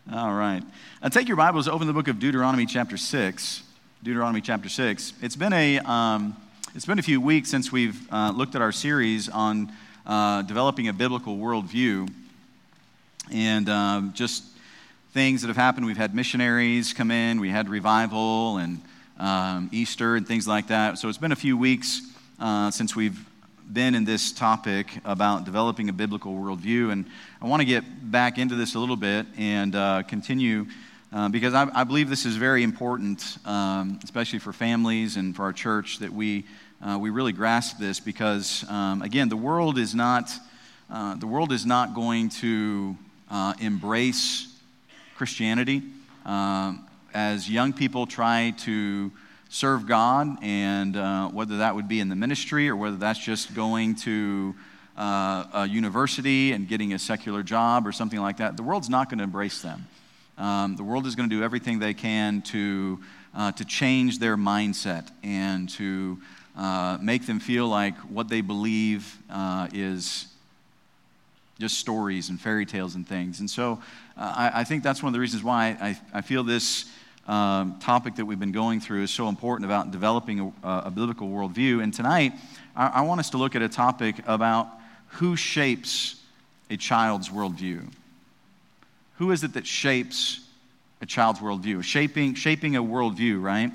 All right. Take your Bibles, open the book of Deuteronomy chapter 6. Deuteronomy chapter 6. It's been a few weeks since we've looked at our series on developing a biblical worldview, and just things that have happened. We've had missionaries come in, we had revival and Easter and things like that. So it's been a few weeks since we've been in this topic about developing a biblical worldview, and I want to get back into this a little bit and continue because I believe this is very important, especially for families and for our church, that we really grasp this because again, the world is not going to embrace Christianity as young people try to serve God, and whether that would be in the ministry or whether that's just going to a university and getting a secular job or something like that, the world's not going to embrace them. The world is going to do everything they can to change their mindset and to make them feel like what they believe is just stories and fairy tales and things. And so I think that's one of the reasons why I feel this topic that we've been going through is so important about developing a biblical worldview. And tonight, I want us to look at a topic about who shapes a child's worldview. Who is it that shapes a child's worldview? Shaping a worldview, right?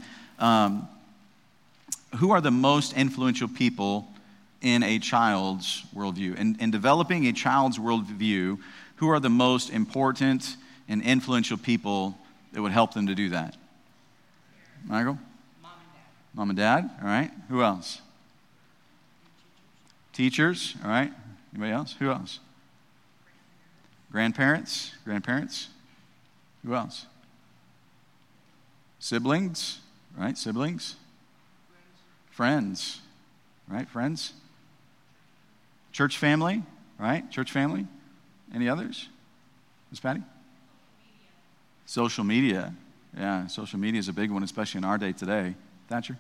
Who are the most influential people in a child's worldview? In developing a child's worldview, who are the most important and influential people that would help them to do that? Michael? Mom and Dad. All right. Who else? Teachers. All right. Anybody else? Who else? Grandparents. Who else? Siblings. Right. Siblings. Friends. Right. Friends. Church family. Right. Church family. Any others? Miss Patty? Social media. Yeah, social media is a big one, especially in our day today. Thatcher?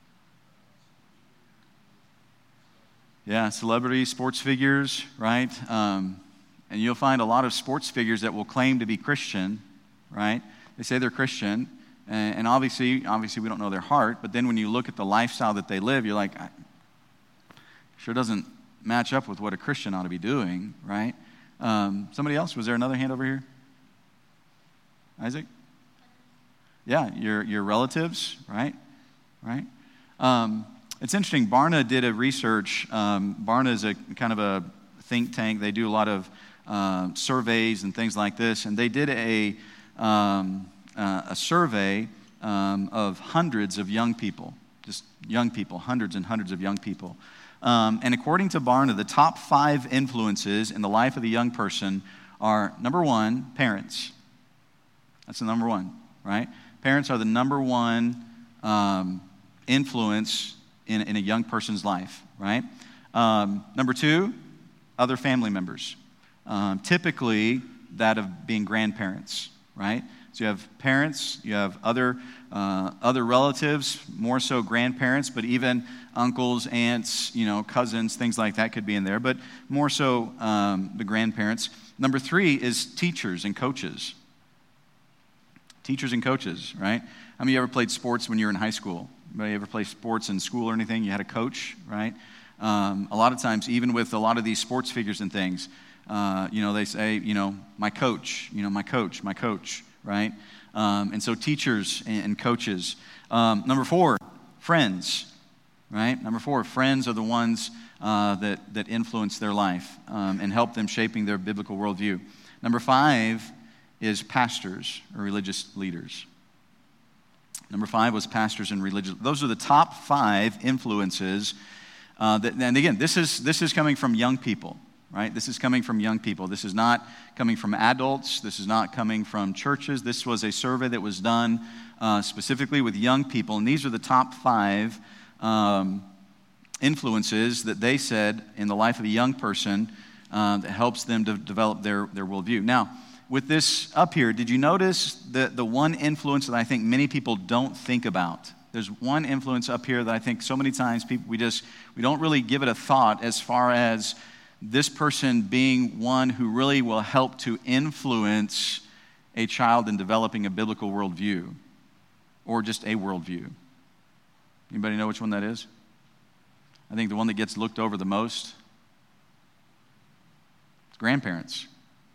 Yeah, celebrities, sports figures, right? And you'll find a lot of sports figures that will claim to be Christian, right? They say they're Christian, and obviously we don't know their heart, but then when you look at the lifestyle that they live, you're like, sure doesn't match up with what a Christian ought to be doing, right? Somebody else? Was there another hand over here? Isaac? Yeah, your relatives, right? It's interesting. Barna did a research. Barna is a kind of a think tank. They do a lot of surveys and things like this, and they did a survey of hundreds of young people, just young people, hundreds and hundreds of young people. And according to Barna, the top 5 influences in the life of the young person are, number 1, parents. That's the number 1, right? Parents are the number 1 influence in a young person's life, right? Number 2, other family members. Typically, that of being grandparents, right? So you have parents, you have other relatives, more so grandparents, but even uncles, aunts, cousins, things like that could be in there, but more so the grandparents. Number 3 is teachers and coaches. Teachers and coaches, right? How many of you ever played sports when you were in high school? Anybody ever play sports in school or anything? You had a coach, right? A lot of times, even with a lot of these sports figures and things, they say, my coach, my coach, right? And so teachers and coaches. Number 4, friends, right? Number 4, friends are the ones that influence their life and help them shaping their biblical worldview. Number 5 is pastors or religious leaders. Number 5 was pastors and religious. Those are the top 5 influences. And again, this is coming from young people, right? This is coming from young people. This is not coming from adults. This is not coming from churches. This was a survey that was done specifically with young people, and these are the top 5 influences that they said in the life of a young person that helps them to develop their worldview. Now, with this up here, did you notice the one influence that I think many people don't think about? There's one influence up here that I think so many times we don't really give it a thought as far as this person being one who really will help to influence a child in developing a biblical worldview or just a worldview? Anybody know which one that is? I think the one that gets looked over the most is grandparents.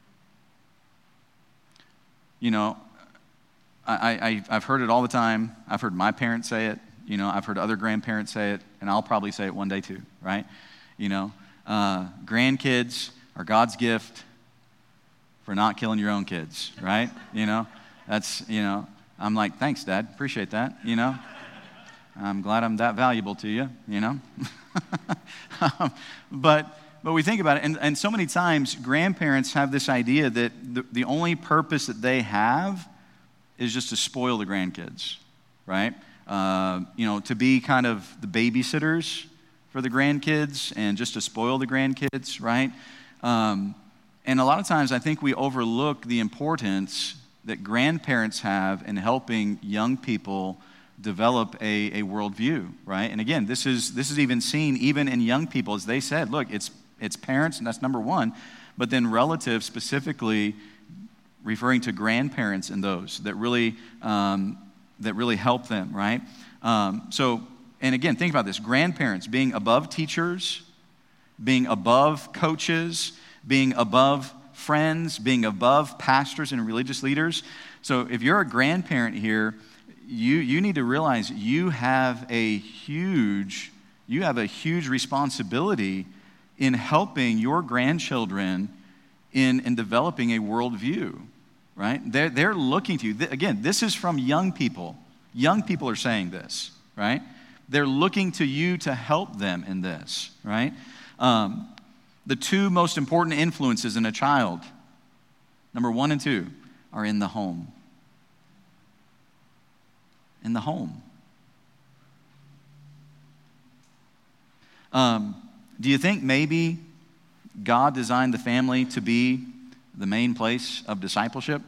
You know, I've heard it all the time. I've heard my parents say it. You know, I've heard other grandparents say it, and I'll probably say it one day too, right? You know, grandkids are God's gift for not killing your own kids, right? You know, that's, you know, I'm like, thanks, Dad, appreciate that, you know. I'm glad I'm that valuable to you, you know. But we think about it, and so many times grandparents have this idea that the only purpose that they have is just to spoil the grandkids, right? You know, to be kind of the babysitters for the grandkids and just to spoil the grandkids, right? And a lot of times I think we overlook the importance that grandparents have in helping young people develop a worldview, right? And again, this is even seen even in young people, as they said, look, it's parents, and that's number one, but then relatives, specifically referring to grandparents and those that really help them, right? So, and again, think about this: grandparents being above teachers, being above coaches, being above friends, being above pastors and religious leaders. So, if you're a grandparent here, you need to realize you have a huge responsibility in helping your grandchildren in developing a worldview, right? They're looking to you. Again, this is from young people. Young people are saying this, right? They're looking to you to help them in this, right? The two most important influences in a child, number 1 and 2, are in the home. In the home. Do you think maybe God designed the family to be the main place of discipleship?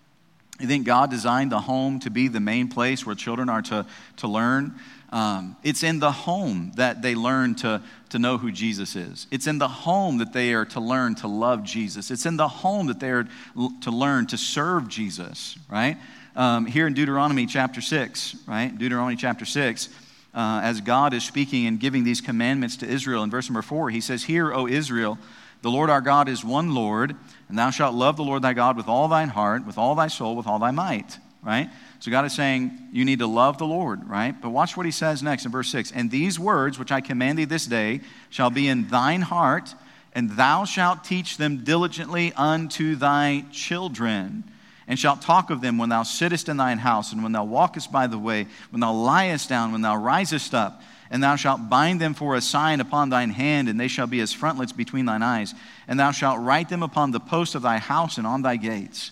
You think God designed the home to be the main place where children are to learn? It's in the home that they learn to know who Jesus is. It's in the home that they are to learn to love Jesus. It's in the home that they are to learn to serve Jesus, right? Here in Deuteronomy chapter 6, right? Deuteronomy chapter 6, as God is speaking and giving these commandments to Israel, in verse number 4, he says, "Hear, O Israel, the Lord our God is one Lord, and thou shalt love the Lord thy God with all thine heart, with all thy soul, with all thy might," right? So God is saying you need to love the Lord, right? But watch what he says next in verse 6. "And these words which I command thee this day shall be in thine heart, and thou shalt teach them diligently unto thy children, and shalt talk of them when thou sittest in thine house, and when thou walkest by the way, when thou liest down, when thou risest up. And thou shalt bind them for a sign upon thine hand, and they shall be as frontlets between thine eyes. And thou shalt write them upon the posts of thy house and on thy gates."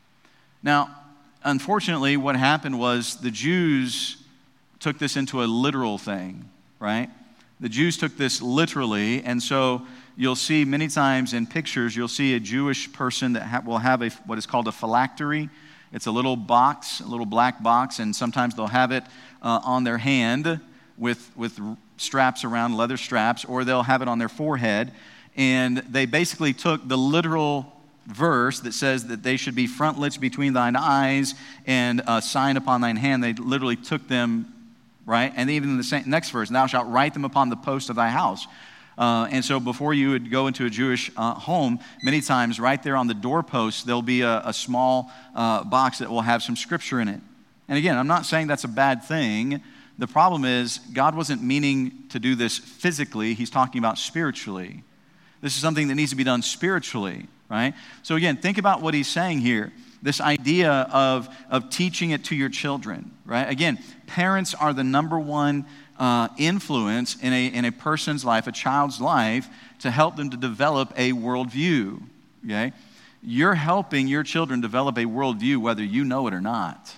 Now, unfortunately, what happened was the Jews took this into a literal thing, right? The Jews took this literally, and so you'll see many times in pictures, you'll see a Jewish person that will have what is called a phylactery. It's a little box, a little black box, and sometimes they'll have it on their hand with straps around, leather straps, or they'll have it on their forehead. And they basically took the literal verse that says that they should be frontlets between thine eyes and a sign upon thine hand. They literally took them, right? And even in the next verse, "Thou shalt write them upon the post of thy house." And so before you would go into a Jewish home, many times right there on the doorpost, there'll be a small box that will have some scripture in it. And again, I'm not saying that's a bad thing. The problem is God wasn't meaning to do this physically. He's talking about spiritually. This is something that needs to be done spiritually, right? So again, think about what he's saying here. This idea of teaching it to your children, right? Again, parents are the number one influence in a person's life, a child's life, to help them to develop a worldview, okay? You're helping your children develop a worldview whether you know it or not,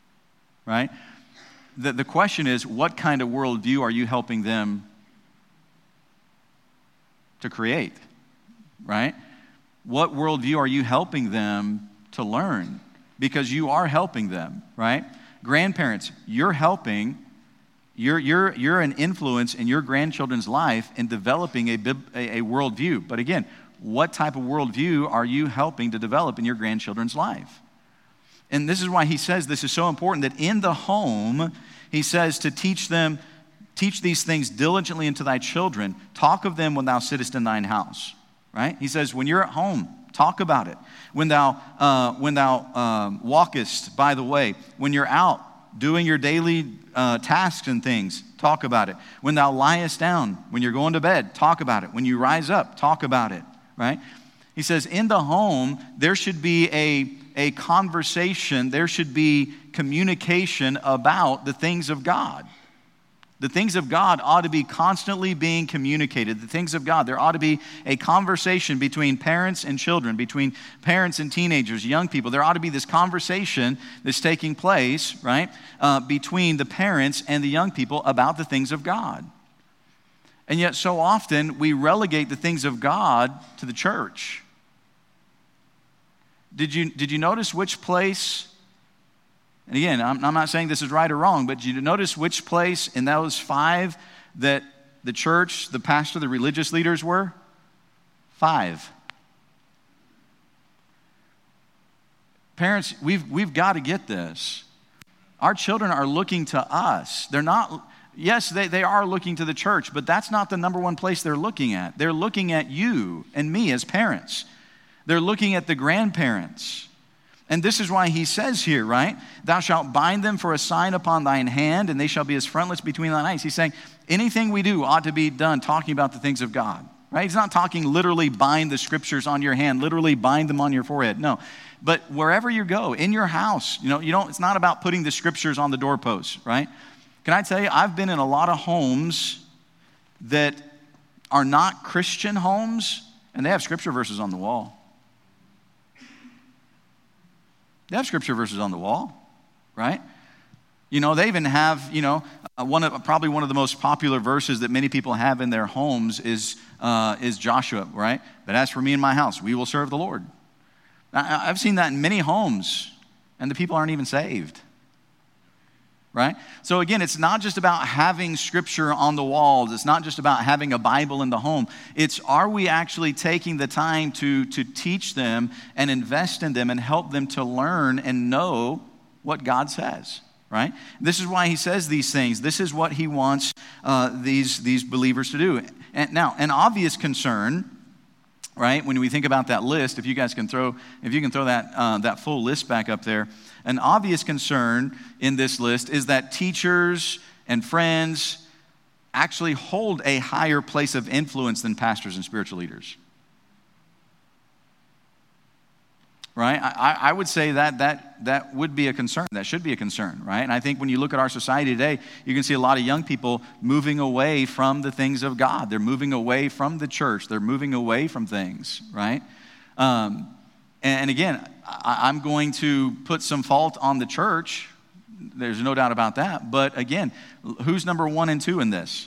right? The question is, what kind of worldview are you helping them to create, right? What worldview are you helping them to learn? Because you are helping them, right? Grandparents, you're helping. You're an influence in your grandchildren's life in developing a worldview. But again, what type of worldview are you helping to develop in your grandchildren's life? And this is why he says this is so important, that in the home, he says to teach these things diligently unto thy children. Talk of them when thou sittest in thine house, right? He says, when you're at home, talk about it. When thou walkest by the way, when you're out doing your daily tasks and things, talk about it. When thou liest down, when you're going to bed, talk about it. When you rise up, talk about it, right? He says, in the home, there should be a conversation, there should be communication about the things of God. The things of God ought to be constantly being communicated. The things of God, there ought to be a conversation between parents and children, between parents and teenagers, young people. There ought to be this conversation that's taking place, right, between the parents and the young people about the things of God. And yet so often we relegate the things of God to the church. Did you notice which place? And again, I'm not saying this is right or wrong, but did you notice which place in those 5 that the church, the pastor, the religious leaders were? 5. Parents, we've got to get this. Our children are looking to us. They're not, yes, they are looking to the church, but that's not the number one place they're looking at. They're looking at you and me as parents. They're looking at the grandparents. And this is why he says here, right? Thou shalt bind them for a sign upon thine hand, and they shall be as frontlets between thine eyes. He's saying anything we do ought to be done talking about the things of God, right? He's not talking literally bind the scriptures on your hand, literally bind them on your forehead. No, but wherever you go, in your house, it's not about putting the scriptures on the doorposts, right? Can I tell you, I've been in a lot of homes that are not Christian homes, and they have scripture verses on the wall. They have scripture verses on the wall, right? They even have, probably one of the most popular verses that many people have in their homes is Joshua, right? But as for me and my house, we will serve the Lord. I've seen that in many homes, and the people aren't even saved, right? So again, it's not just about having scripture on the walls. It's not just about having a Bible in the home. It's, are we actually taking the time to teach them and invest in them and help them to learn and know what God says, right? This is why he says these things. This is what he wants these believers to do. And now, an obvious concern, right, when we think about that list, if you can throw that full list back up there, an obvious concern in this list is that teachers and friends actually hold a higher place of influence than pastors and spiritual leaders. Right? I would say that would be a concern. That should be a concern, right? And I think when you look at our society today, you can see a lot of young people moving away from the things of God. They're moving away from the church. They're moving away from things, right? And again, I'm going to put some fault on the church. There's no doubt about that. But again, who's number 1 and 2 in this?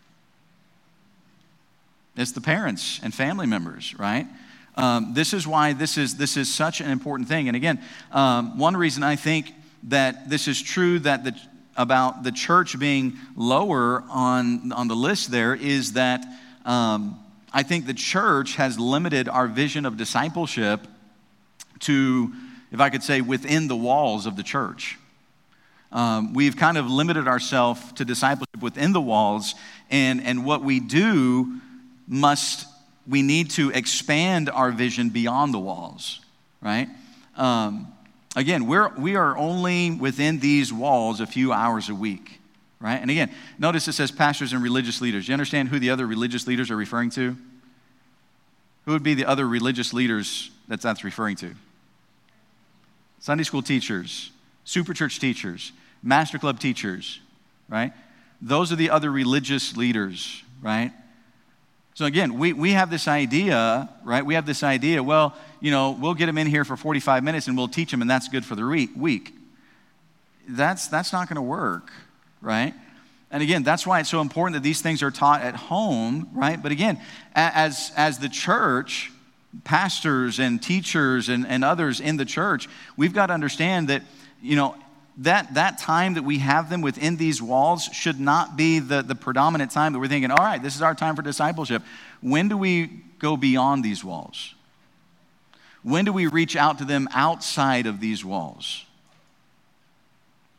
It's the parents and family members, right? This is why this is such an important thing. And again, one reason I think that this is true about the church being lower on the list there is that I think the church has limited our vision of discipleship to, if I could say, within the walls of the church. We've kind of limited ourselves to discipleship within the walls, and what we do we need to expand our vision beyond the walls, right? Again, we are only within these walls a few hours a week, right? And again, notice it says pastors and religious leaders. Do you understand who the other religious leaders are referring to? Who would be the other religious leaders that's referring to? Sunday school teachers, super church teachers, master club teachers, right? Those are the other religious leaders, right? So again, we have this idea, right? We have this idea, well, we'll get them in here for 45 minutes and we'll teach them and that's good for the week. That's not going to work, right? And again, that's why it's so important that these things are taught at home, right? But again, as the church, pastors and teachers and others in the church, we've got to understand that, that time that we have them within these walls should not be the predominant time that we're thinking, all right, this is our time for discipleship. When do we go beyond these walls? When do we reach out to them outside of these walls?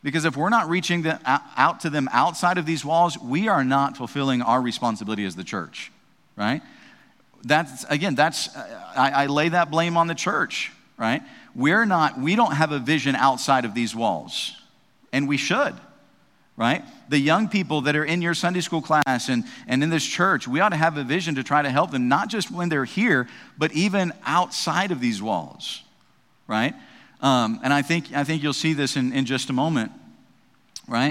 Because if we're not reaching out to them outside of these walls, we are not fulfilling our responsibility as the church, right? I lay that blame on the church, right? We don't have a vision outside of these walls, and we should, right? The young people that are in your Sunday school class and in this church, we ought to have a vision to try to help them, not just when they're here, but even outside of these walls, right? And I think you'll see this in just a moment, right?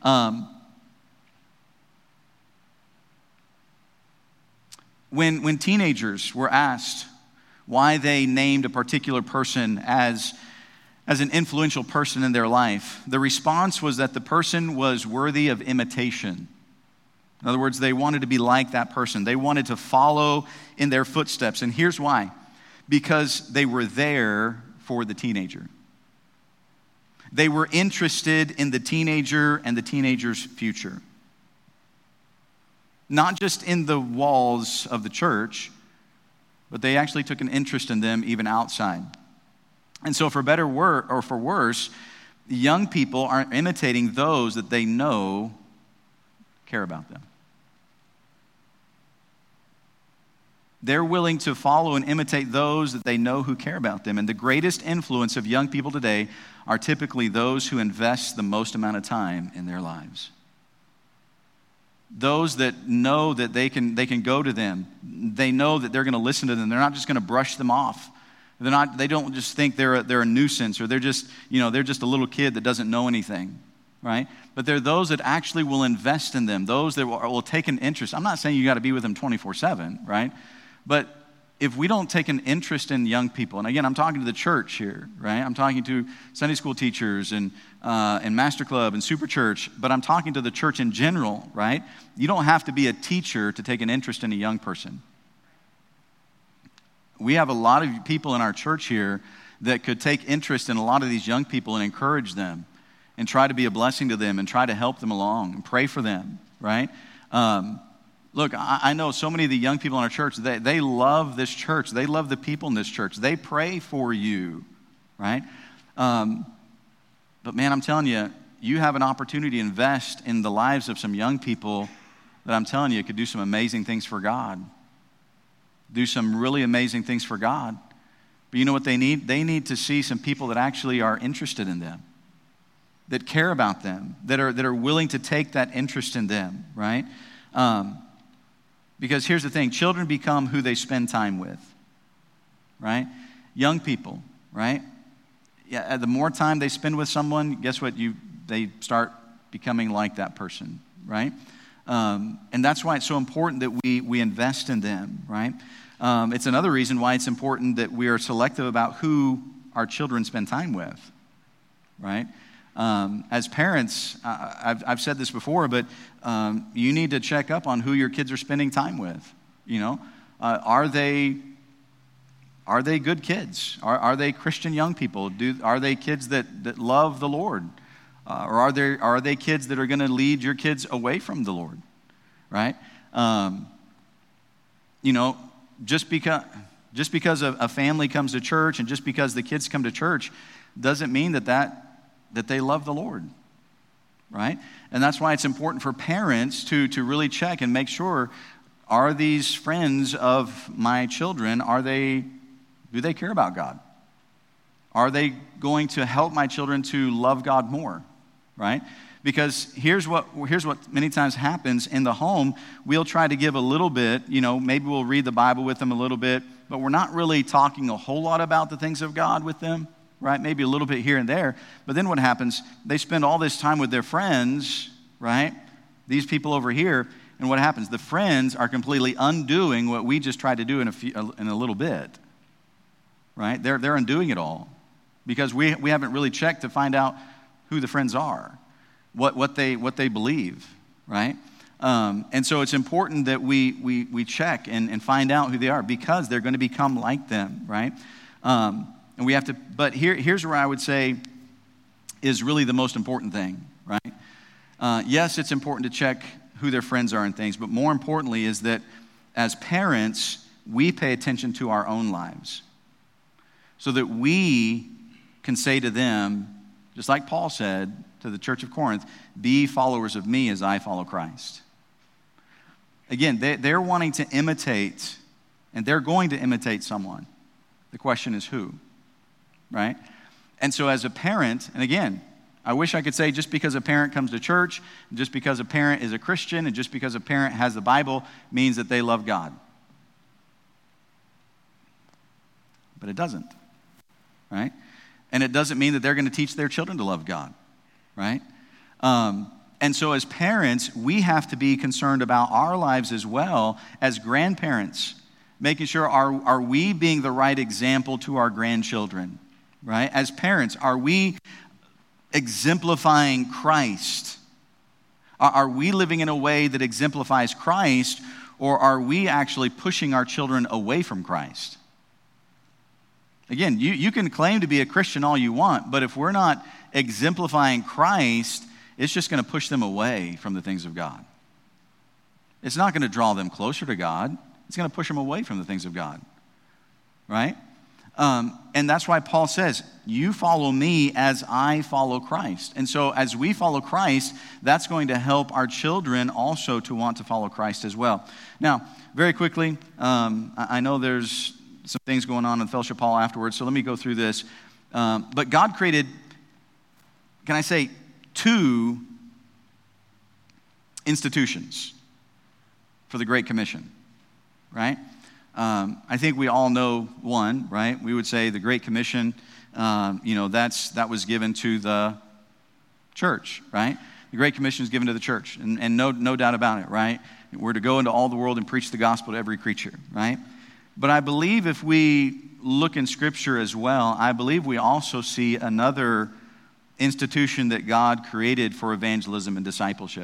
When teenagers were asked why they named a particular person as an influential person in their life, the response was that the person was worthy of imitation. In other words, they wanted to be like that person. They wanted to follow in their footsteps. And here's why. Because they were there for the teenager. They were interested in the teenager and the teenager's future. Not just in the walls of the church, but they actually took an interest in them even outside. And so for better or for worse, young people are imitating those that they know care about them. They're willing to follow and imitate those that they know who care about them. And the greatest influence of young people today are typically those who invest the most amount of time in their lives. Those that know that they can go to them. They know that they're going to listen to them. They're not just going to brush them off. They don't just think they're a nuisance, or they're just a little kid that doesn't know anything, right? But they're those that actually will invest in them, those that will take an interest. I'm not saying you got to be with them 24/7, right? But if we don't take an interest in young people, and again, I'm talking to the church here, right? I'm talking to Sunday school teachers and Master Club and Super Church, but I'm talking to the church in general, right? You don't have to be a teacher to take an interest in a young person. We have a lot of people in our church here that could take interest in a lot of these young people and encourage them and try to be a blessing to them and try to help them along and pray for them, right? Look, I know so many of the young people in our church, they love this church. They love the people in this church. They pray for you, right? But man, I'm telling you, you have an opportunity to invest in the lives of some young people that I'm telling you could do some amazing things for God. Do some really amazing things for God. But you know what they need? They need to see some people that actually are interested in them, that care about them, that are willing to take that interest in them, right? Because here's the thing, children become who they spend time with, right? Young people, right? Yeah, the more time they spend with someone, guess what? They start becoming like that person, right? And that's why it's so important that we invest in them, right? It's another reason why it's important that we are selective about who our children spend time with, right? As parents, I've said this before, but you need to check up on who your kids are spending time with. You know, are they good kids? Are they Christian young people? Are they kids that love the Lord? Or are they kids that are going to lead your kids away from the Lord? Right? You know, just because a family comes to church and just because the kids come to church doesn't mean that they love the Lord, right? And that's why it's important for parents to really check and make sure, are these friends of my children, do they care about God? Are they going to help my children to love God more, right? Because here's what many times happens in the home. We'll try to give a little bit, you know, maybe we'll read the Bible with them a little bit, but we're not really talking a whole lot about the things of God with them. Right? Maybe a little bit here and there. But then what happens? They spend all this time with their friends, right? These people over here. And what happens? The friends are completely undoing what we just tried to do in a little bit. Right? They're undoing it all. Because we haven't really checked to find out who the friends are. What they believe. Right? And so it's important that we check and find out who they are. Because they're going to become like them. Right? And we have to, but here's where I would say is really the most important thing, right? Yes, it's important to check who their friends are and things, but more importantly is that as parents, we pay attention to our own lives so that we can say to them, just like Paul said to the church of Corinth, be followers of me as I follow Christ. Again, they're wanting to imitate, and they're going to imitate someone. The question is who, right? And so as a parent, and again, I wish I could say just because a parent comes to church, just because a parent is a Christian, and just because a parent has the Bible means that they love God. But it doesn't, right? And it doesn't mean that they're going to teach their children to love God, right? And so as parents, we have to be concerned about our lives as well as grandparents, making sure are we being the right example to our grandchildren, right? As parents, are we exemplifying Christ? Are we living in a way that exemplifies Christ, or are we actually pushing our children away from Christ? Again, you can claim to be a Christian all you want, but if we're not exemplifying Christ, it's just going to push them away from the things of God. It's not going to draw them closer to God. It's going to push them away from the things of God, right? And that's why Paul says, you follow me as I follow Christ. And so as we follow Christ, that's going to help our children also to want to follow Christ as well. Now, very quickly, I know there's some things going on in Fellowship Hall afterwards, so let me go through this. But God created, can I say, 2 institutions for the Great Commission, right? I think we all know one, right? We would say the Great Commission, that was given to the church, right? The Great Commission is given to the church, and no doubt about it, right? We're to go into all the world and preach the gospel to every creature, right? But I believe if we look in Scripture as well, I believe we also see another institution that God created for evangelism and discipleship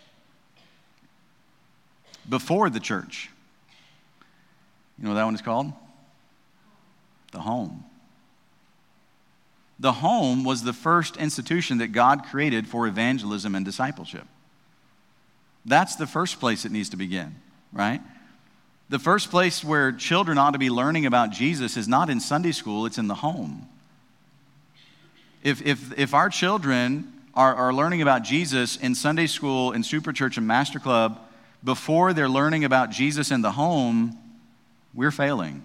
before the church. You know what that one is called? The home. The home was the first institution that God created for evangelism and discipleship. That's the first place it needs to begin, right? The first place where children ought to be learning about Jesus is not in Sunday school, it's in the home. If our children are learning about Jesus in Sunday school, in Super Church and Master Club, before they're learning about Jesus in the home, we're failing.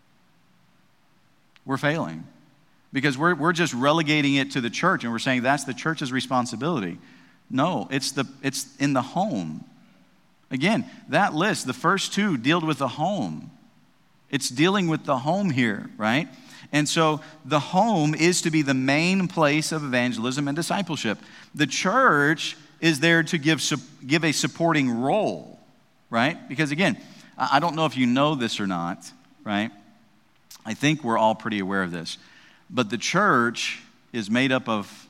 We're failing. Because we're just relegating it to the church, and we're saying that's the church's responsibility. No, it's in the home. Again, that list, the first 2 deal with the home. It's dealing with the home here, right? And so the home is to be the main place of evangelism and discipleship. The church is there to give a supporting role, right? Because again, I don't know if you know this or not, right? I think we're all pretty aware of this. But the church is made up of...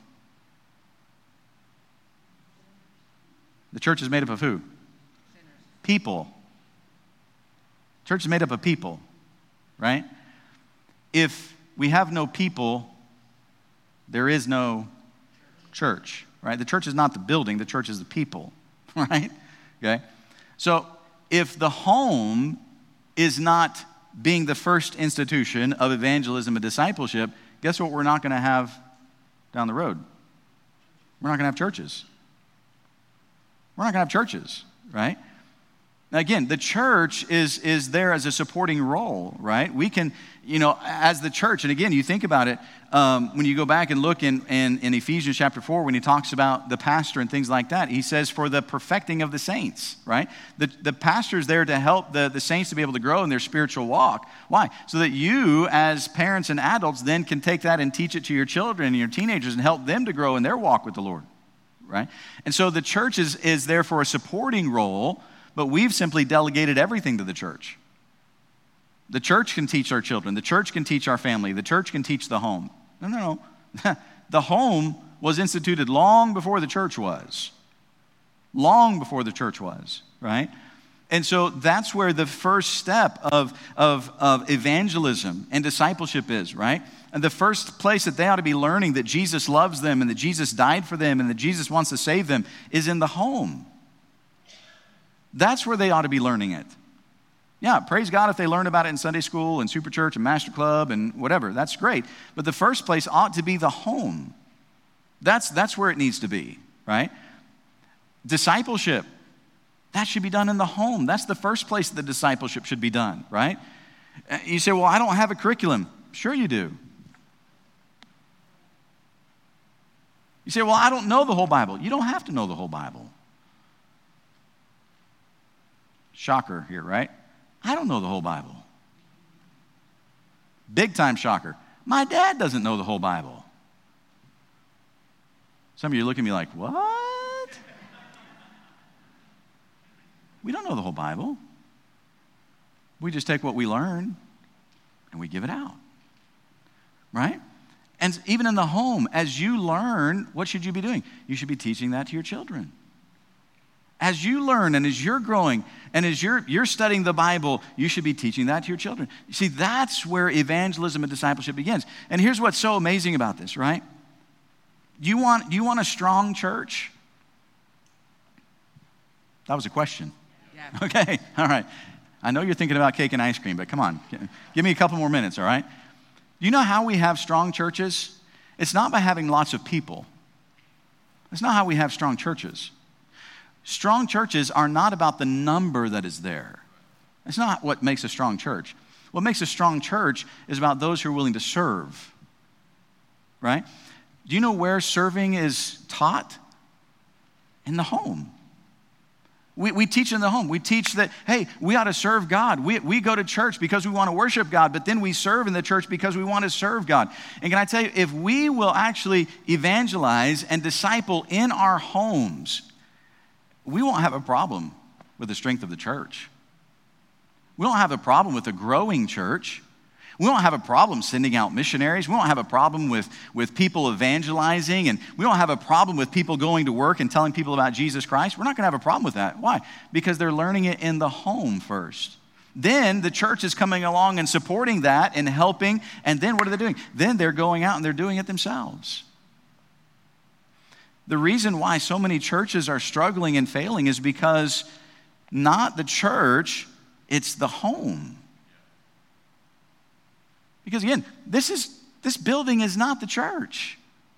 The church is made up of who? People. Church is made up of people, right? If we have no people, there is no church, right? The church is not the building, the church is the people, right? Okay? So if the home is not being the first institution of evangelism and discipleship, guess what we're not going to have down the road? We're not going to have churches. We're not going to have churches, right? Now again, the church is there as a supporting role, right? We can, as the church, and again, you think about it, when you go back and look in Ephesians chapter 4, when he talks about the pastor and things like that, he says for the perfecting of the saints, right? The pastor is there to help the saints to be able to grow in their spiritual walk. Why? So that you, as parents and adults, then can take that and teach it to your children and your teenagers and help them to grow in their walk with the Lord, right? And so the church is there for a supporting role, but we've simply delegated everything to the church. The church can teach our children. The church can teach our family. The church can teach the home. No. The home was instituted long before the church was. Long before the church was, right? And so that's where the first step of evangelism and discipleship is, right? And the first place that they ought to be learning that Jesus loves them and that Jesus died for them and that Jesus wants to save them is in the home. That's where they ought to be learning it. Yeah, praise God if they learn about it in Sunday school and Super Church and Master Club and whatever. That's great. But the first place ought to be the home. That's where it needs to be, right? Discipleship, that should be done in the home. That's the first place that discipleship should be done, right? You say, well, I don't have a curriculum. Sure you do. You say, well, I don't know the whole Bible. You don't have to know the whole Bible. Shocker here, right? I don't know the whole Bible. Big time shocker. My dad doesn't know the whole Bible. Some of you look at me like, what? We don't know the whole Bible. We just take what we learn and we give it out, right? And even in the home, as you learn, what should you be doing? You should be teaching that to your children. As you learn and as you're growing and as you're studying the Bible, you should be teaching that to your children. You see, that's where evangelism and discipleship begins. And here's what's so amazing about this, right? You want a strong church? That was a question. Yeah. Okay, all right. I know you're thinking about cake and ice cream, but come on. Give me a couple more minutes, all right? You know how we have strong churches? It's not by having lots of people. That's not how we have strong churches. Strong churches are not about the number that is there. That's not what makes a strong church. What makes a strong church is about those who are willing to serve, right? Do you know where serving is taught? In the home. We teach in the home. We teach that, hey, we ought to serve God. We go to church because we want to worship God, but then we serve in the church because we want to serve God. And can I tell you, if we will actually evangelize and disciple in our homes, we won't have a problem with the strength of the church. We don't have a problem with a growing church. We don't have a problem sending out missionaries. We don't have a problem with people evangelizing, and we don't have a problem with people going to work and telling people about Jesus Christ. We're not going to have a problem with that. Why? Because they're learning it in the home first. Then the church is coming along and supporting that and helping, and then what are they doing? Then they're going out and they're doing it themselves. The reason why so many churches are struggling and failing is because not the church, it's the home. Because again, this building is not the church.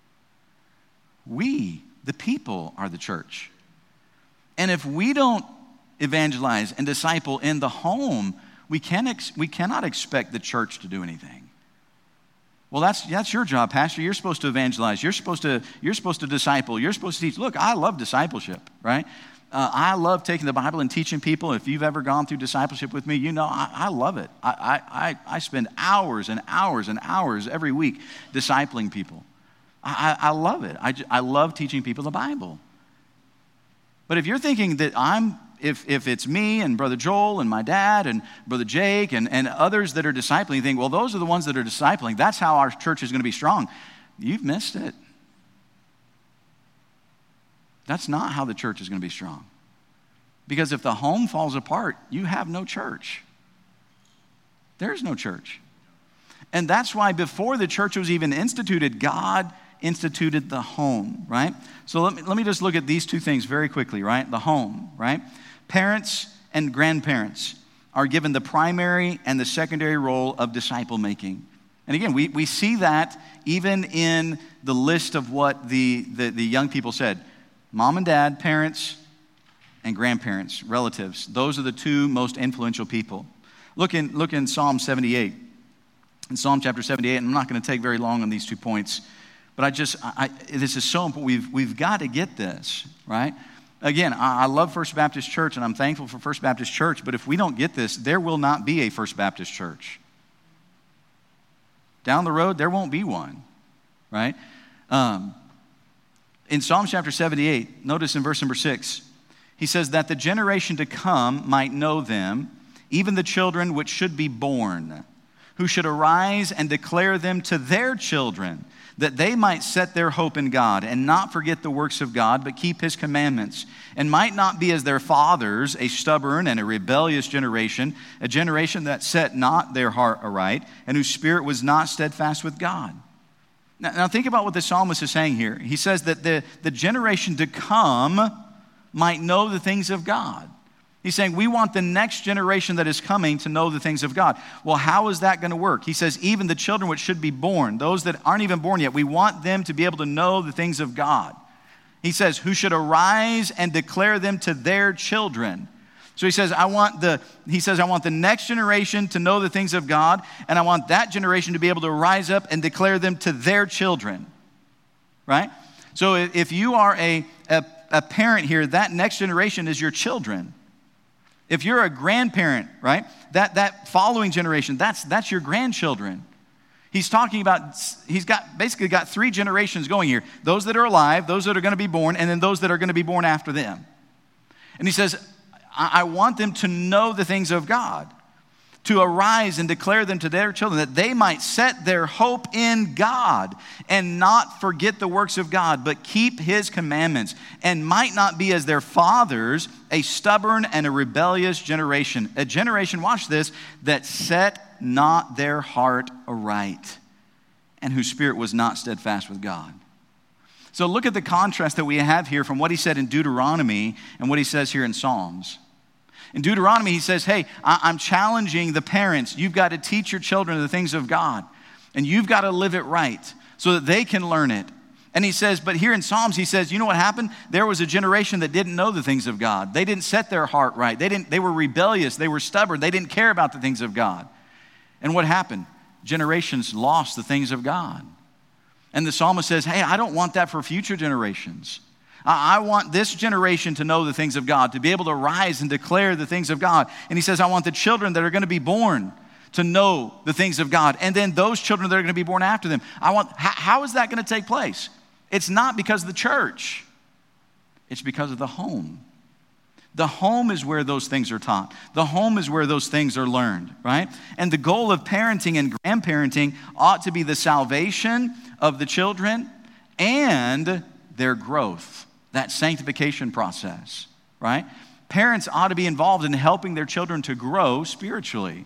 We, the people, are the church. And if we don't evangelize and disciple in the home, we cannot expect the church to do anything. Well, that's your job, Pastor. You're supposed to evangelize. You're supposed to disciple. You're supposed to teach. Look, I love discipleship, right? I love taking the Bible and teaching people. If you've ever gone through discipleship with me, you know I love it. I spend hours and hours and hours every week discipling people. I love it. I love teaching people the Bible. But if you're thinking that if it's me and Brother Joel and my dad and Brother Jake and others that are discipling, you think, well, those are the ones that are discipling. That's how our church is going to be strong. You've missed it. That's not how the church is going to be strong. Because if the home falls apart, you have no church. There's no church. And that's why before the church was even instituted, God instituted the home, right? So let me just look at these two things very quickly, right? The home, right? Parents and grandparents are given the primary and the secondary role of disciple making. And again, we see that even in the list of what the young people said. Mom and dad, parents, and grandparents, relatives. Those are the two most influential people. Look in Psalm 78. In Psalm chapter 78, and I'm not going to take very long on these 2 points, but this is so important. We've got to get this, right? Again, I love First Baptist Church, and I'm thankful for First Baptist Church, but if we don't get this, there will not be a First Baptist Church. Down the road, there won't be one, right? In Psalm chapter 78, notice in verse number 6, he says that the generation to come might know them, even the children which should be born, who should arise and declare them to their children, that they might set their hope in God and not forget the works of God, but keep his commandments, and might not be as their fathers, a stubborn and a rebellious generation, a generation that set not their heart aright, and whose spirit was not steadfast with God. Now think about what the psalmist is saying here. He says that the generation to come might know the things of God. He's saying we want the next generation that is coming to know the things of God. Well, how is that going to work? He says even the children which should be born, those that aren't even born yet, we want them to be able to know the things of God. He says, who should arise and declare them to their children. So he says, I want the next generation to know the things of God, and I want that generation to be able to rise up and declare them to their children. Right? So if you are a parent here, that next generation is your children. If you're a grandparent, right, that following generation, that's your grandchildren. He's talking about, he's basically got 3 generations going here. Those that are alive, those that are going to be born, and then those that are going to be born after them. And he says, I want them to know the things of God, to arise and declare them to their children, that they might set their hope in God and not forget the works of God, but keep his commandments, and might not be as their fathers, a stubborn and a rebellious generation. A generation, watch this, that set not their heart aright, and whose spirit was not steadfast with God. So look at the contrast that we have here from what he said in Deuteronomy and what he says here in Psalms. In Deuteronomy, he says, hey, I'm challenging the parents. You've got to teach your children the things of God. And you've got to live it right so that they can learn it. And he says, but here in Psalms, he says, you know what happened? There was a generation that didn't know the things of God. They didn't set their heart right. They were rebellious. They were stubborn. They didn't care about the things of God. And what happened? Generations lost the things of God. And the psalmist says, hey, I don't want that for future generations. I want this generation to know the things of God, to be able to rise and declare the things of God. And he says, I want the children that are going to be born to know the things of God. And then those children that are going to be born after them. How is that going to take place? It's not because of the church. It's because of the home. The home is where those things are taught. The home is where those things are learned, right? And the goal of parenting and grandparenting ought to be the salvation of the children and their growth, that sanctification process, right? Parents ought to be involved in helping their children to grow spiritually.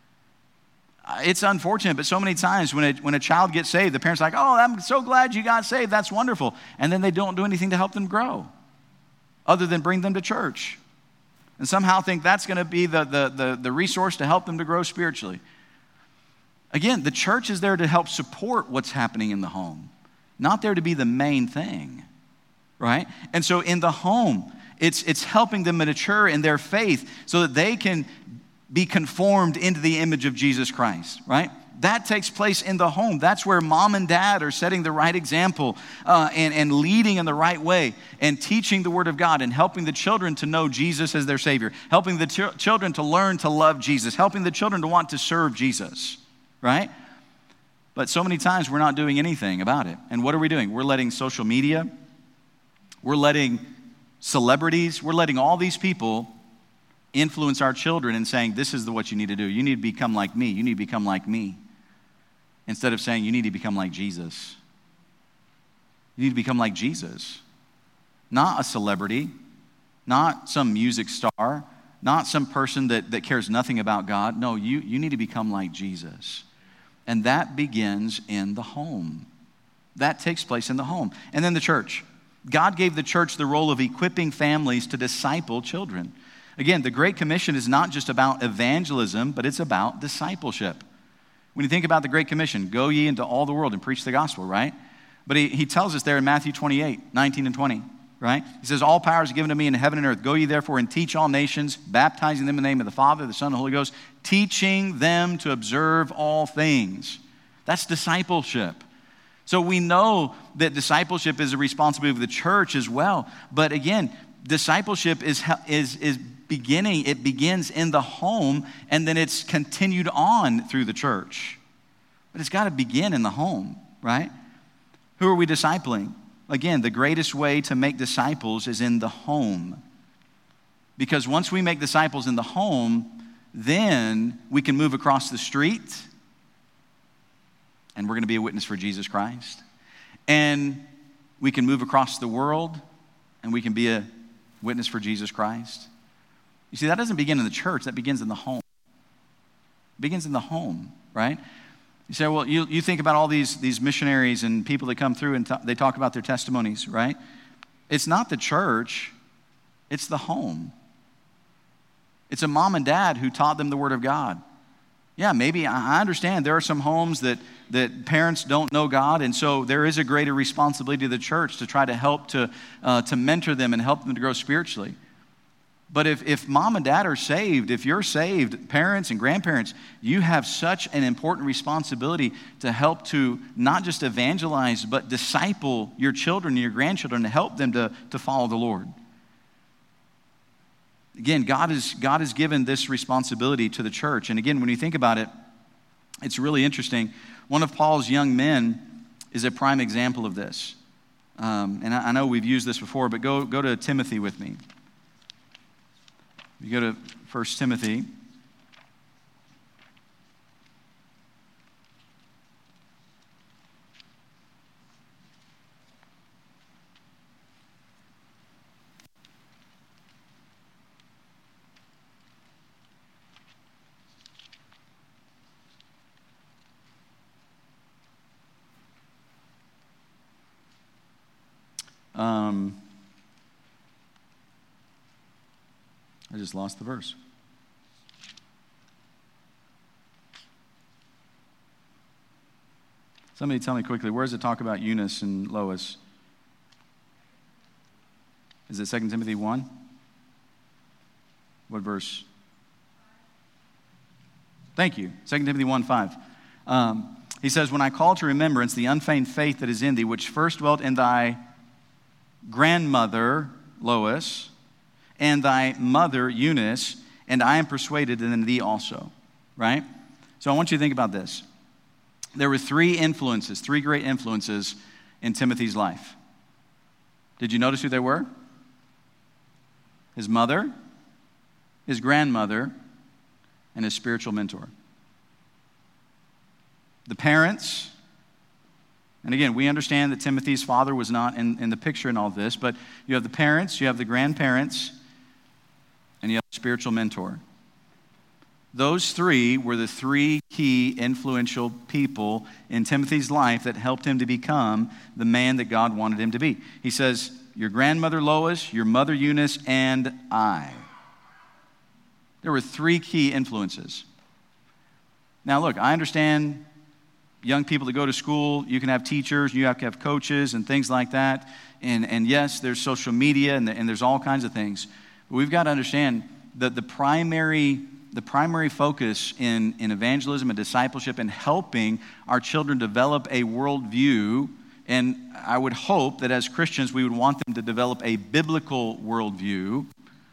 It's unfortunate, but so many times when a child gets saved, the parent's like, oh, I'm so glad you got saved. That's wonderful. And then they don't do anything to help them grow other than bring them to church. And somehow think that's going to be the resource to help them to grow spiritually. Again, the church is there to help support what's happening in the home, not there to be the main thing, right? And so in the home, it's helping them mature in their faith so that they can be conformed into the image of Jesus Christ, right? That takes place in the home. That's where mom and dad are setting the right example and leading in the right way and teaching the Word of God and helping the children to know Jesus as their Savior, helping the children to learn to love Jesus, helping the children to want to serve Jesus, right? But so many times we're not doing anything about it. And what are we doing? We're letting social media, we're letting celebrities, we're letting all these people influence our children and saying, this is what you need to do. You need to become like me. You need to become like me. Instead of saying you need to become like Jesus. You need to become like Jesus. Not a celebrity, not some music star, not some person that cares nothing about God. No, you need to become like Jesus. And that begins in the home. That takes place in the home. And then the church. God gave the church the role of equipping families to disciple children. Again, the Great Commission is not just about evangelism, but it's about discipleship. When you think about the Great Commission, go ye into all the world and preach the gospel, right? But he tells us there in Matthew 28, 19 and 20, right? He says, all power is given to me in heaven and earth. Go ye therefore and teach all nations, baptizing them in the name of the Father, the Son, and the Holy Ghost, teaching them to observe all things. That's discipleship. So we know that discipleship is a responsibility of the church as well. But again, discipleship is beginning, it begins in the home, and then it's continued on through the church. But it's got to begin in the home, right? Who are we discipling? Again, the greatest way to make disciples is in the home. Because once we make disciples in the home, then we can move across the street, and we're going to be a witness for Jesus Christ. And we can move across the world, and we can be a witness for Jesus Christ. You see, that doesn't begin in the church. That begins in the home. It begins in the home, right? You say, well, you think about all these missionaries and people that come through and they talk about their testimonies, right? It's not the church. It's the home. It's a mom and dad who taught them the Word of God. Yeah, maybe I understand there are some homes that parents don't know God, and so there is a greater responsibility to the church to try to help to mentor them and help them to grow spiritually. But if mom and dad are saved, if you're saved, parents and grandparents, you have such an important responsibility to help to not just evangelize, but disciple your children and your grandchildren to help them to follow the Lord. Again, God has given this responsibility to the church. And again, when you think about it, it's really interesting. One of Paul's young men is a prime example of this. And I know we've used this before, but go to Timothy with me. You go to 1 Timothy. I just lost the verse. Somebody tell me quickly, where does it talk about Eunice and Lois? Is it 2 Timothy 1? What verse? Thank you. 2 Timothy 1:5. He says, when I call to remembrance the unfeigned faith that is in thee, which first dwelt in thy grandmother, Lois, and thy mother, Eunice, and I am persuaded that in thee also. Right? So I want you to think about this. There were three great influences in Timothy's life. Did you notice who they were? His mother, his grandmother, and his spiritual mentor. The parents, and again, we understand that Timothy's father was not in the picture in all this, but you have the parents, you have the grandparents, and you have a spiritual mentor. Those three were the three key influential people in Timothy's life that helped him to become the man that God wanted him to be. He says, your grandmother Lois, your mother Eunice, and I. There were three key influences. Now look, I understand young people that go to school, you can have teachers, you have to have coaches and things like that. And yes, there's social media and there's all kinds of things. But we've got to understand that the primary focus in evangelism and discipleship and helping our children develop a worldview, and I would hope that as Christians we would want them to develop a biblical worldview,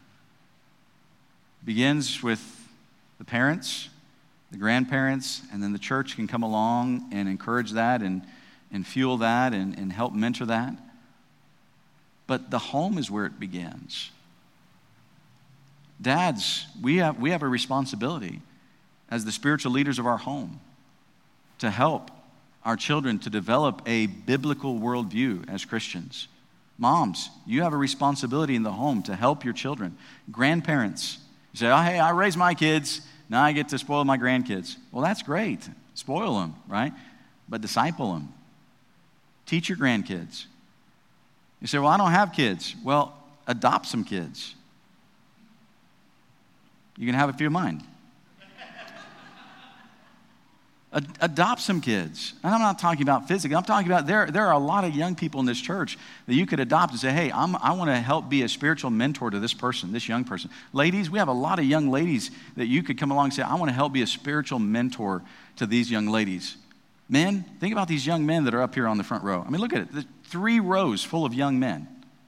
begins with the parents, the grandparents, and then the church can come along and encourage that and fuel that and help mentor that. But the home is where it begins. Dads, we have a responsibility as the spiritual leaders of our home to help our children to develop a biblical worldview as Christians. Moms, you have a responsibility in the home to help your children. Grandparents, you say, oh, hey, I raised my kids, now I get to spoil my grandkids. Well, that's great. Spoil them, right? But disciple them. Teach your grandkids. You say, well, I don't have kids. Well, adopt some kids. You can have a few of mine. Adopt some kids. And I'm not talking about physically. I'm talking about there are a lot of young people in this church that you could adopt and say, hey, I want to help be a spiritual mentor to this person, this young person. Ladies, we have a lot of young ladies that you could come along and say, I want to help be a spiritual mentor to these young ladies. Men, think about these young men that are up here on the front row. I mean, look at it. There's 3 rows full of young men.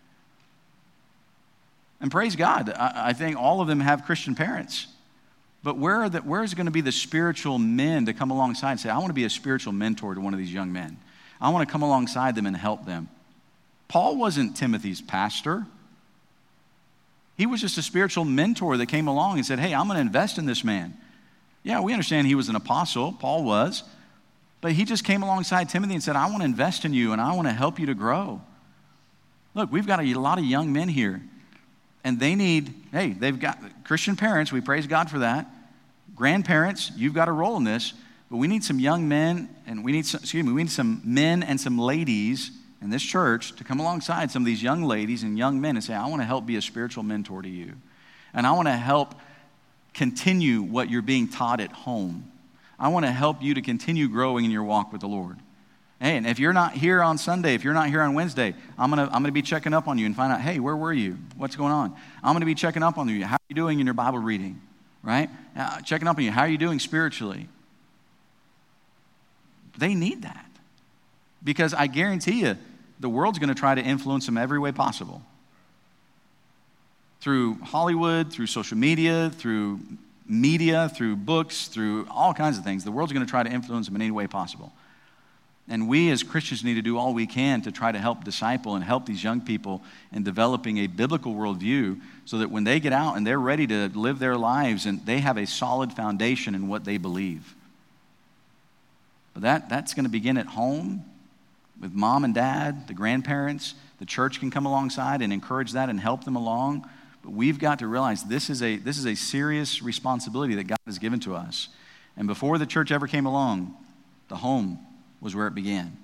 And praise God, I think all of them have Christian parents. But where is going to be the spiritual men to come alongside and say, I want to be a spiritual mentor to one of these young men. I want to come alongside them and help them. Paul wasn't Timothy's pastor. He was just a spiritual mentor that came along and said, hey, I'm going to invest in this man. Yeah, we understand he was an apostle. Paul was. But he just came alongside Timothy and said, I want to invest in you and I want to help you to grow. Look, we've got a lot of young men here. And they've got Christian parents, we praise God for that. Grandparents, you've got a role in this, but we need some young men, and we need some men and some ladies in this church to come alongside some of these young ladies and young men and say, I want to help be a spiritual mentor to you. And I want to help continue what you're being taught at home. I want to help you to continue growing in your walk with the Lord. Hey, and if you're not here on Sunday, if you're not here on Wednesday, I'm gonna be checking up on you and find out, hey, where were you? What's going on? I'm going to be checking up on you. How are you doing in your Bible reading? Right? Checking up on you. How are you doing spiritually? They need that. Because I guarantee you, the world's going to try to influence them every way possible. Through Hollywood, through social media, through books, through all kinds of things. The world's going to try to influence them in any way possible. And we as Christians need to do all we can to try to help disciple and help these young people in developing a biblical worldview so that when they get out and they're ready to live their lives and they have a solid foundation in what they believe. But that's going to begin at home with mom and dad, the grandparents. The church can come alongside and encourage that and help them along. But we've got to realize this is a serious responsibility that God has given to us. And before the church ever came along, the home was where it began.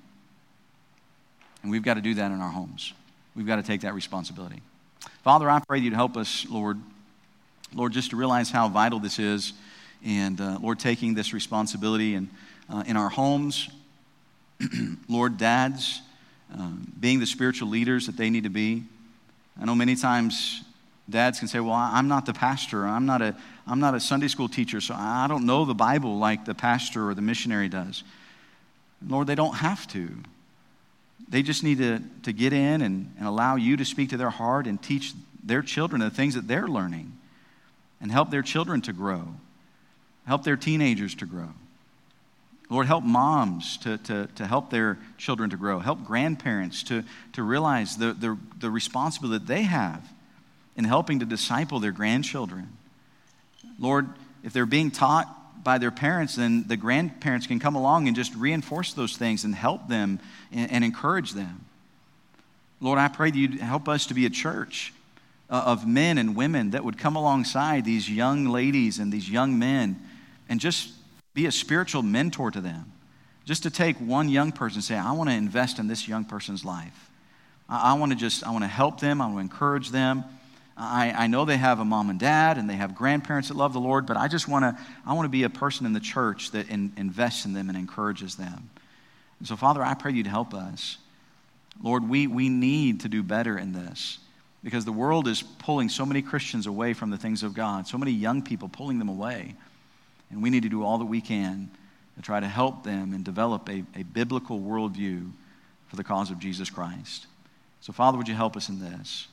And we've got to do that in our homes. We've got to take that responsibility. Father, I pray you'd help us, Lord, just to realize how vital this is. And Lord, taking this responsibility in our homes, Lord, dads, being the spiritual leaders that they need to be. I know many times dads can say, well, I'm not the pastor. I'm not a Sunday school teacher, so I don't know the Bible like the pastor or the missionary does. Lord, they don't have to. They just need to get in and allow you to speak to their heart and teach their children the things that they're learning and help their children to grow, help their teenagers to grow. Lord, help moms to help their children to grow, help grandparents to realize the responsibility that they have in helping to disciple their grandchildren. Lord, if they're being taught by their parents, then the grandparents can come along and just reinforce those things and help them and encourage them. Lord, I pray that you'd help us to be a church of men and women that would come alongside these young ladies and these young men and just be a spiritual mentor to them. Just to take one young person and say, I want to invest in this young person's life. I want to help them. I want to encourage them. I know they have a mom and dad and they have grandparents that love the Lord, but I want to be a person in the church that invests in them and encourages them. And so, Father, I pray you'd help us. Lord, we need to do better in this because the world is pulling so many Christians away from the things of God, so many young people pulling them away. And we need to do all that we can to try to help them and develop a biblical worldview for the cause of Jesus Christ. So, Father, would you help us in this?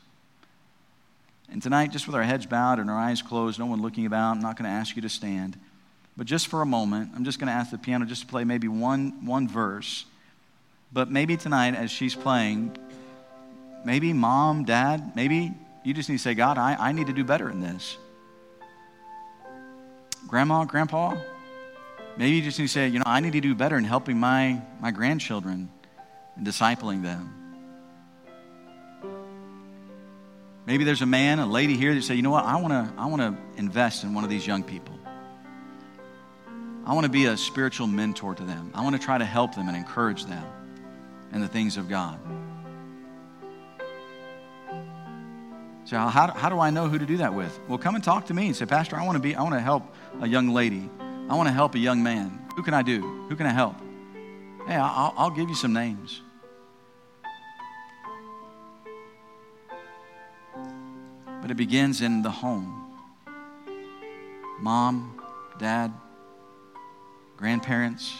And tonight, just with our heads bowed and our eyes closed, no one looking about, I'm not going to ask you to stand. But just for a moment, I'm just going to ask the piano just to play maybe one verse. But maybe tonight, as she's playing, maybe mom, dad, maybe you just need to say, God, I need to do better in this. Grandma, grandpa, maybe you just need to say, I need to do better in helping my grandchildren and discipling them. Maybe there's a man, a lady here that say, I want to invest in one of these young people. I want to be a spiritual mentor to them. I want to try to help them and encourage them in the things of God. So how do I know who to do that with? Well, come and talk to me and say, Pastor, I want to help a young lady. I want to help a young man. Who can I do? Who can I help? Hey, I'll give you some names. But it begins in the home. Mom, dad, grandparents.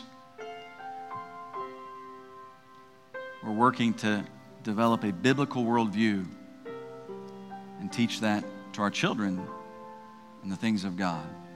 We're working to develop a biblical worldview and teach that to our children in the things of God.